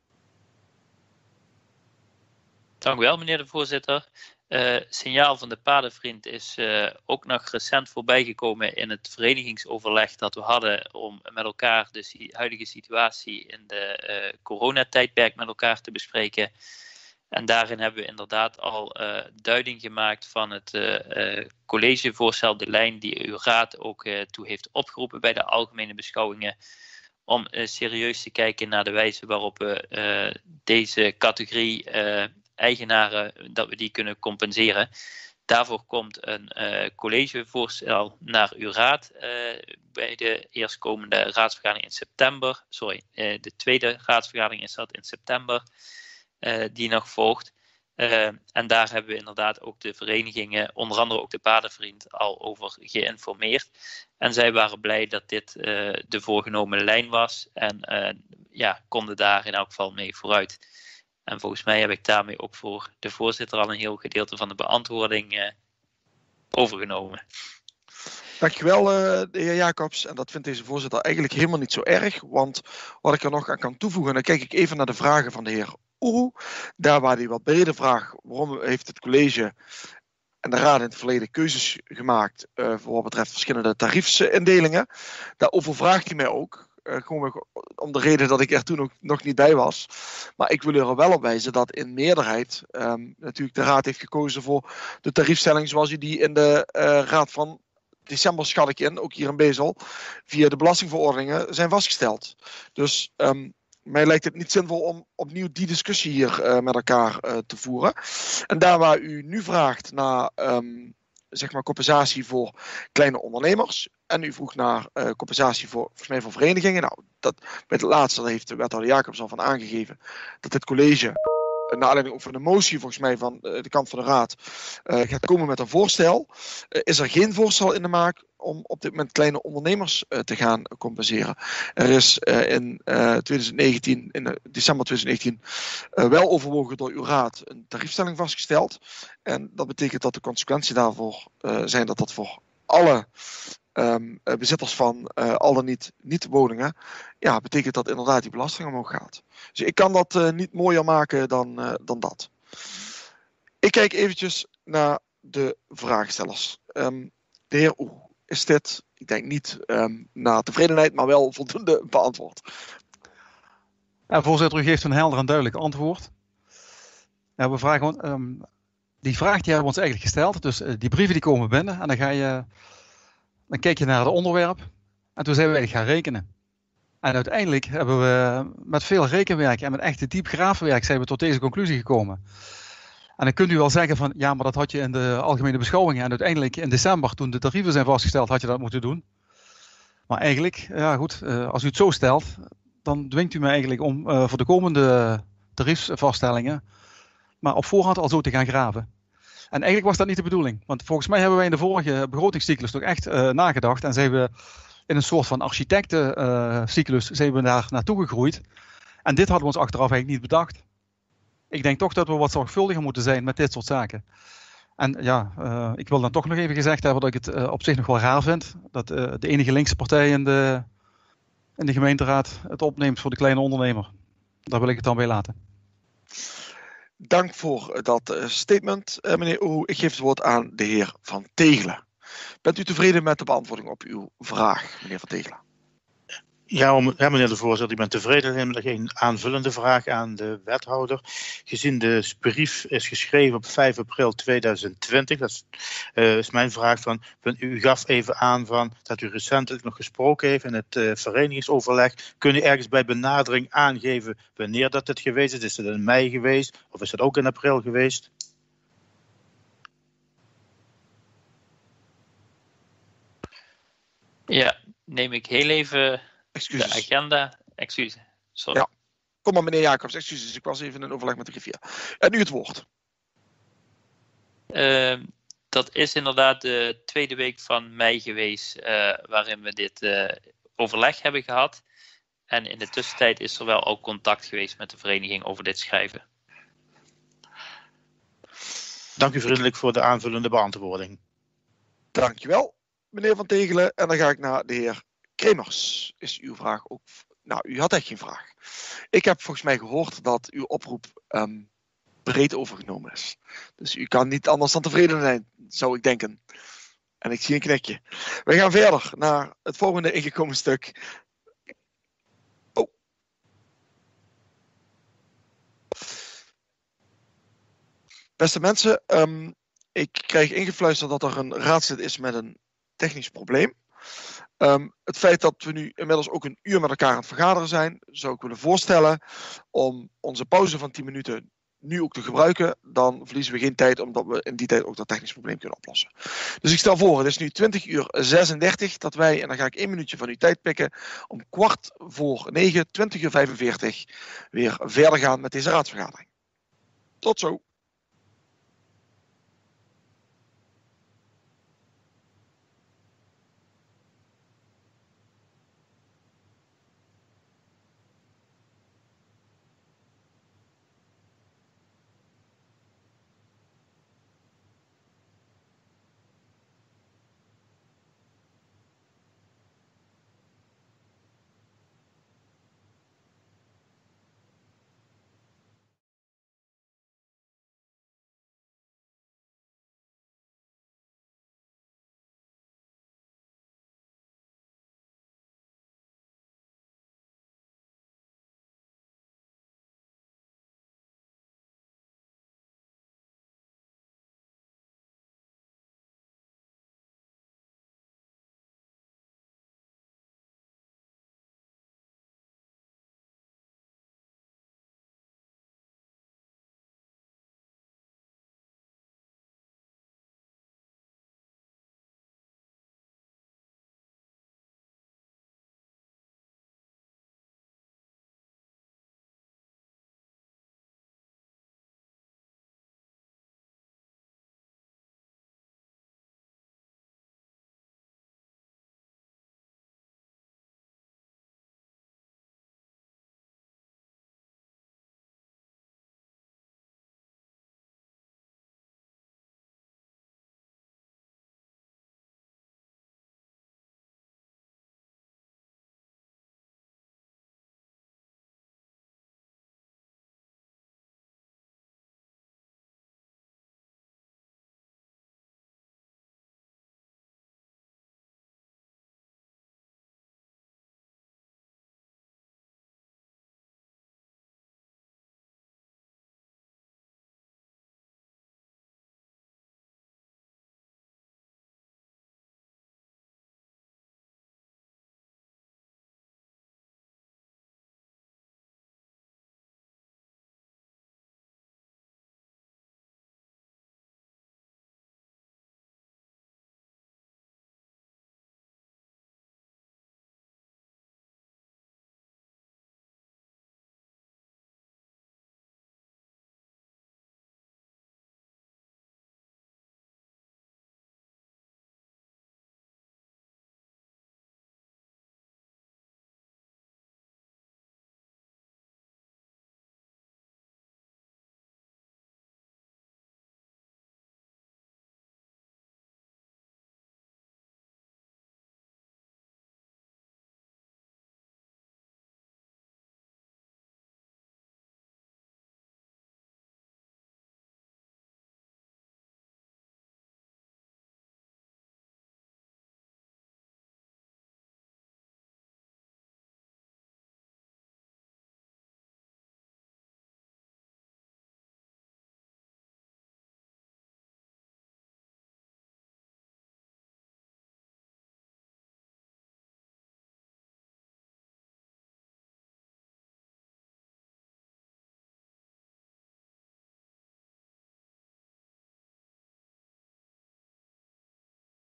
Dank u wel, meneer de voorzitter. Uh, signaal van de Paardenvriend is uh, ook nog recent voorbijgekomen in het verenigingsoverleg dat we hadden om met elkaar de huidige situatie in de uh, coronatijdperk met elkaar te bespreken. En daarin hebben we inderdaad al uh, duiding gemaakt van het uh, uh, collegevoorstel, de lijn die uw raad ook uh, toe heeft opgeroepen bij de algemene beschouwingen, om uh, serieus te kijken naar de wijze waarop we uh, deze categorie uh, eigenaren, dat we die kunnen compenseren. Daarvoor komt een uh, collegevoorstel naar uw raad uh, bij de eerstkomende raadsvergadering in september. Sorry, uh, de tweede raadsvergadering is dat in september, uh, die nog volgt. Uh, en daar hebben we inderdaad ook de verenigingen, onder andere ook de Paardenvriend, al over geïnformeerd. En zij waren blij dat dit uh, de voorgenomen lijn was en uh, ja, konden daar in elk geval mee vooruit. En volgens mij heb ik daarmee ook voor de voorzitter al een heel gedeelte van de beantwoording uh, overgenomen. Dankjewel, uh, de heer Jacobs. En dat vindt deze voorzitter eigenlijk helemaal niet zo erg. Want wat ik er nog aan kan toevoegen, dan kijk ik even naar de vragen van de heer Oeroe. Daar waar hij wat brede vraag, waarom heeft het college en de raad in het verleden keuzes gemaakt uh, voor wat betreft verschillende tariefsindelingen. Daarover vraagt hij mij ook. Uh, gewoon om de reden dat ik er toen ook nog niet bij was. Maar ik wil er wel op wijzen dat in meerderheid um, natuurlijk de raad heeft gekozen voor de tariefstelling zoals u die in de uh, raad van december, schat ik in, ook hier in Bezel, via de belastingverordeningen zijn vastgesteld. Dus um, mij lijkt het niet zinvol om opnieuw die discussie hier uh, met elkaar uh, te voeren. En daar waar u nu vraagt naar um, zeg maar compensatie voor kleine ondernemers. En u vroeg naar uh, compensatie voor, volgens mij voor verenigingen. Nou, dat, bij het laatste daar heeft de wethouder Jacobs al van aangegeven dat het college, uh, naar aanleiding van de motie volgens mij van uh, de kant van de raad, uh, gaat komen met een voorstel. Uh, is er geen voorstel in de maak om op dit moment kleine ondernemers uh, te gaan compenseren. Er is uh, in uh, twintig negentien, in uh, december twintig negentien, uh, wel overwogen door uw raad een tariefstelling vastgesteld. En dat betekent dat de consequenties daarvoor uh, zijn dat dat voor alle um, bezitters van uh, al dan niet, niet woningen, ja, betekent dat inderdaad die belasting omhoog gaat. Dus ik kan dat uh, niet mooier maken dan, uh, dan dat. Ik kijk eventjes naar de vraagstellers. Um, de heer Oeh. Is dit, ik denk niet um, naar tevredenheid, maar wel voldoende beantwoord? Ja, voorzitter, u geeft een helder en duidelijk antwoord. Ja, we vragen, um, die vraag die hebben we ons eigenlijk gesteld. Dus uh, die brieven die komen binnen en dan, ga je, dan kijk je naar het onderwerp. En toen zijn we eigenlijk gaan rekenen. En uiteindelijk hebben we met veel rekenwerk en met echt diep graafwerk zijn we tot deze conclusie gekomen. En dan kunt u wel zeggen van, ja, maar dat had je in de algemene beschouwingen en uiteindelijk in december, toen de tarieven zijn vastgesteld, had je dat moeten doen. Maar eigenlijk, ja goed, uh, als u het zo stelt, dan dwingt u mij eigenlijk om uh, voor de komende tariefsvaststellingen maar op voorhand al zo te gaan graven. En eigenlijk was dat niet de bedoeling. Want volgens mij hebben wij in de vorige begrotingscyclus toch echt uh, nagedacht en zijn we in een soort van architectencyclus uh, zijn we daar naartoe gegroeid. En dit hadden we ons achteraf eigenlijk niet bedacht. Ik denk toch dat we wat zorgvuldiger moeten zijn met dit soort zaken. En ja, uh, ik wil dan toch nog even gezegd hebben dat ik het uh, op zich nog wel raar vind. Dat uh, de enige linkse partij in de, in de gemeenteraad het opneemt voor de kleine ondernemer. Daar wil ik het dan bij laten. Dank voor dat uh, statement, uh, meneer Oehoe. Ik geef het woord aan de heer Van Tegelen. Bent u tevreden met de beantwoording op uw vraag, meneer Van Tegelen? Ja, om, ja, meneer de voorzitter, ik ben tevreden. Ik heb geen aanvullende vraag aan de wethouder. Gezien de brief is geschreven op vijf april tweeduizend twintig, dat is, uh, is mijn vraag van, u gaf even aan van dat u recentelijk nog gesproken heeft in het uh, verenigingsoverleg. Kun u ergens bij benadering aangeven wanneer dat het geweest is? Is het in mei geweest of is het ook in april geweest? Ja, neem ik heel even... Excuses. De agenda, excuses. Sorry. Ja, kom maar meneer Jacobs, excuses. Ik was even in overleg met de griffier. En nu het woord. Uh, dat is inderdaad de tweede week van mei geweest, uh, waarin we dit uh, overleg hebben gehad. En in de tussentijd is er wel ook contact geweest met de vereniging over dit schrijven. Dank u vriendelijk voor de aanvullende beantwoording. Dankjewel, meneer Van Tegelen. En dan ga ik naar de heer Kremers. Is uw vraag ook... Nou, u had echt geen vraag. Ik heb volgens mij gehoord dat uw oproep um, breed overgenomen is. Dus u kan niet anders dan tevreden zijn, zou ik denken. En ik zie een knikje. We gaan verder naar het volgende ingekomen stuk. Oh. Beste mensen, um, ik krijg ingefluisterd dat er een raadslid is met een technisch probleem. Um, het feit dat we nu inmiddels ook een uur met elkaar aan het vergaderen zijn, zou ik willen voorstellen om onze pauze van tien minuten nu ook te gebruiken. Dan verliezen we geen tijd, omdat we in die tijd ook dat technisch probleem kunnen oplossen. Dus ik stel voor, het is nu twintig uur zesendertig, dat wij, en dan ga ik één minuutje van uw tijd pikken, om kwart voor negen, twintig uur vijfenveertig, weer verder gaan met deze raadsvergadering. Tot zo.